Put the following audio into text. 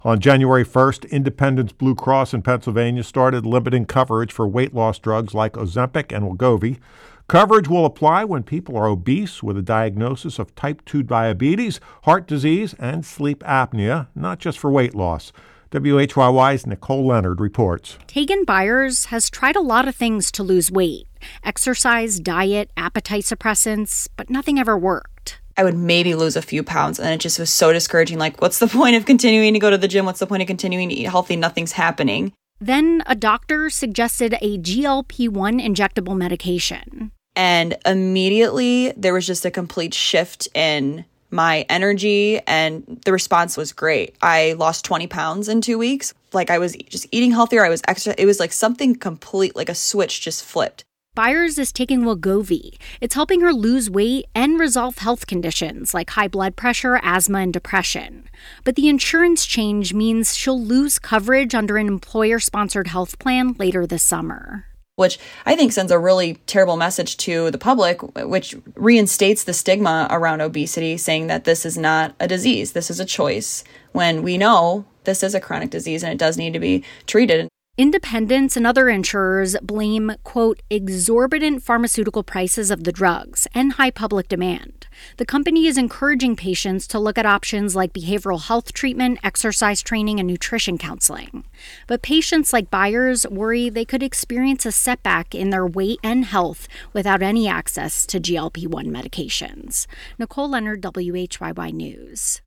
On January 1st, Independence Blue Cross in Pennsylvania started limiting coverage for weight loss drugs like Ozempic and Wegovy. Coverage will apply when people are obese with a diagnosis of type 2 diabetes, heart disease, and sleep apnea, not just for weight loss. WHYY's Nicole Leonard reports. Tegan Byers has tried a lot of things to lose weight. Exercise, diet, appetite suppressants, but nothing ever worked. I would maybe lose a few pounds, and it just was so discouraging. Like, what's the point of continuing to go to the gym? What's the point of continuing to eat healthy? Nothing's happening. Then a doctor suggested a GLP-1 injectable medication. And immediately there was just a complete shift in my energy, and the response was great. I lost 20 pounds in 2 weeks. Like, I was just eating healthier. I was extra. It was like something complete, like a switch just flipped. Byers is taking Wegovy. It's helping her lose weight and resolve health conditions like high blood pressure, asthma, and depression. But the insurance change means she'll lose coverage under an employer-sponsored health plan later this summer. Which I think sends a really terrible message to the public, which reinstates the stigma around obesity, saying that this is not a disease, this is a choice, when we know this is a chronic disease and it does need to be treated. Independents and other insurers blame, quote, exorbitant pharmaceutical prices of the drugs and high public demand. The company is encouraging patients to look at options like behavioral health treatment, exercise training, and nutrition counseling. But patients like Byers worry they could experience a setback in their weight and health without any access to GLP-1 medications. Nicole Leonard, WHYY News.